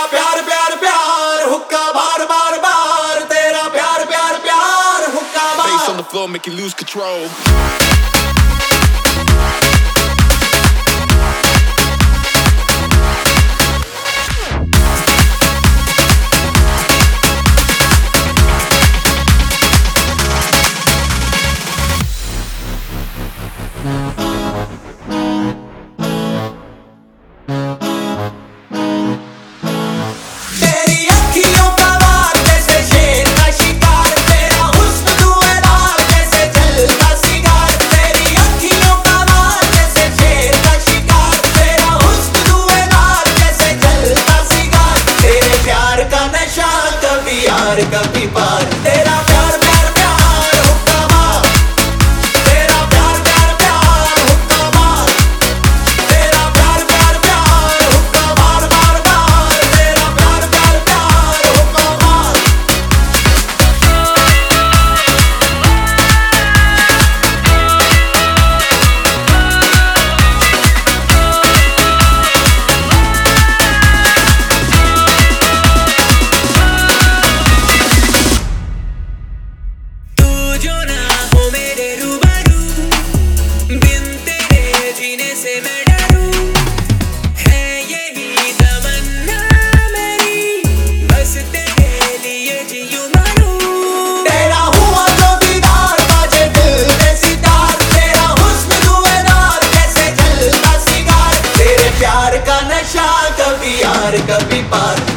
प्यार प्यार प्यार हुक्का बार बार बार, तेरा प्यार प्यार प्यार हुक्का बार। Face on the floor, make you lose control. कभी पार तेरा प्यार प्यार प्यार हुक्का बार, तेरा प्यार प्यार प्यार हुक्का बार, तेरा प्यार प्यार प्यार हुक्का बार बार बार, तेरा प्यार प्यार प्यार हुक्का बार। कभी पार